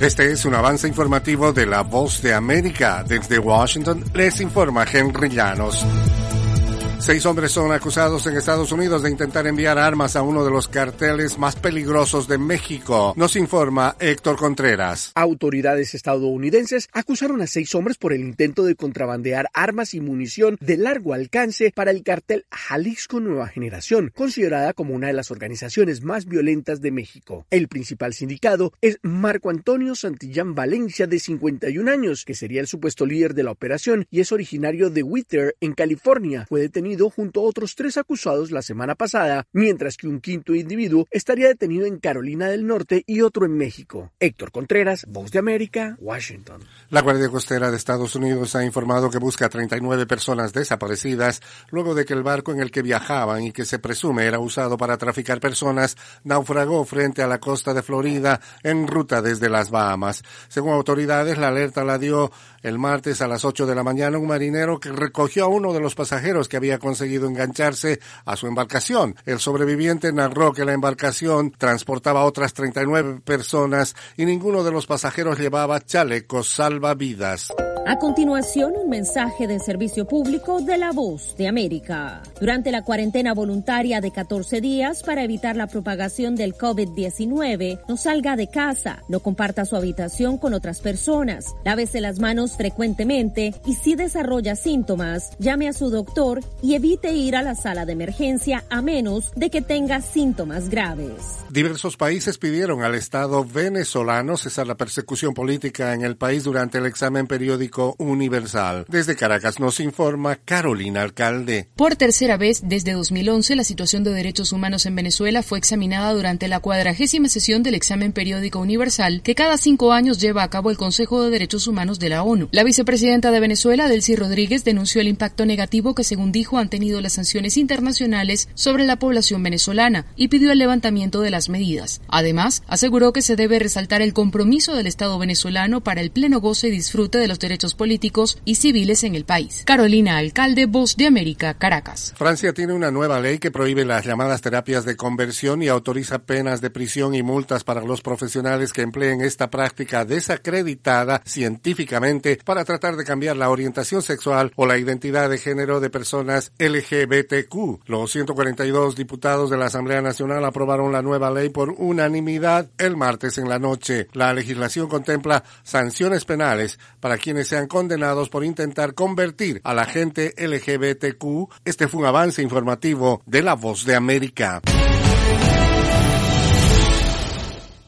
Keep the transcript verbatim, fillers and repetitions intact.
Este es un avance informativo de La Voz de América. Desde Washington les informa Henry Llanos. Seis hombres son acusados en Estados Unidos de intentar enviar armas a uno de los carteles más peligrosos de México. Nos informa Héctor Contreras. Autoridades estadounidenses acusaron a seis hombres por el intento de contrabandear armas y munición de largo alcance para el cartel Jalisco Nueva Generación, considerada como una de las organizaciones más violentas de México. El principal sindicado es Marco Antonio Santillán Valencia, de cincuenta y un años, que sería el supuesto líder de la operación y es originario de Whittier, en California. Fue detenido junto a otros tres acusados la semana pasada, mientras que un quinto individuo estaría detenido en Carolina del Norte y otro en México. Héctor Contreras, Voz de América, Washington. La Guardia Costera de Estados Unidos ha informado que busca a treinta y nueve personas desaparecidas luego de que el barco en el que viajaban y que se presume era usado para traficar personas naufragó frente a la costa de Florida en ruta desde las Bahamas. Según autoridades, la alerta la dio el martes a las ocho de la mañana un marinero que recogió a uno de los pasajeros que había conseguido engancharse a su embarcación. El sobreviviente narró que la embarcación transportaba a otras treinta y nueve personas y ninguno de los pasajeros llevaba chalecos salvavidas. A continuación, un mensaje de servicio público de La Voz de América. Durante la cuarentena voluntaria de catorce días para evitar la propagación del COVID diecinueve, no salga de casa, no comparta su habitación con otras personas, lávese las manos frecuentemente y si desarrolla síntomas, llame a su doctor y evite ir a la sala de emergencia a menos de que tenga síntomas graves. Diversos países pidieron al Estado venezolano cesar la persecución política en el país durante el examen periódico universal. Desde Caracas nos informa Carolina Alcalde. Por tercera vez desde dos mil once, la situación de derechos humanos en Venezuela fue examinada durante la cuadragésima sesión del examen periódico universal que cada cinco años lleva a cabo el Consejo de Derechos Humanos de la ONU. La vicepresidenta de Venezuela, Delcy Rodríguez, denunció el impacto negativo que, según dijo, han tenido las sanciones internacionales sobre la población venezolana y pidió el levantamiento de las medidas. Además, aseguró que se debe resaltar el compromiso del Estado venezolano para el pleno goce y disfrute de los derechos políticos y civiles en el país. Carolina Alcalde, Voz de América, Caracas. Francia tiene una nueva ley que prohíbe las llamadas terapias de conversión y autoriza penas de prisión y multas para los profesionales que empleen esta práctica desacreditada científicamente para tratar de cambiar la orientación sexual o la identidad de género de personas L G B T Q. Los ciento cuarenta y dos diputados de la Asamblea Nacional aprobaron la nueva ley por unanimidad el martes en la noche. La legislación contempla sanciones penales para quienes sean condenados por intentar convertir a la gente L G B T Q. Este fue un avance informativo de La Voz de América.